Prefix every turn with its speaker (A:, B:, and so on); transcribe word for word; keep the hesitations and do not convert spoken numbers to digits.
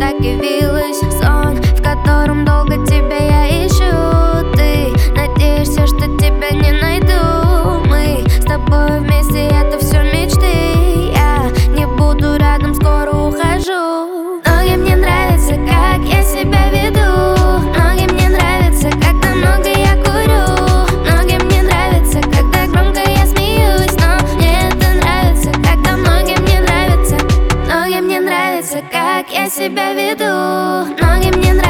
A: так явилась сон, в котором долго тебя я ищу. Ты надеешься, что тебя не найду. Мы с тобой вместе, это все мечты. Я не буду рядом, скоро ухожу. Многим не нравится, как я себя веду. Многим не нравится, когда много я курю. Многим не нравится, когда громко я смеюсь. Но мне это нравится, когда многим не нравится. Многим не нравится, как я себя веду. Многим не нравится.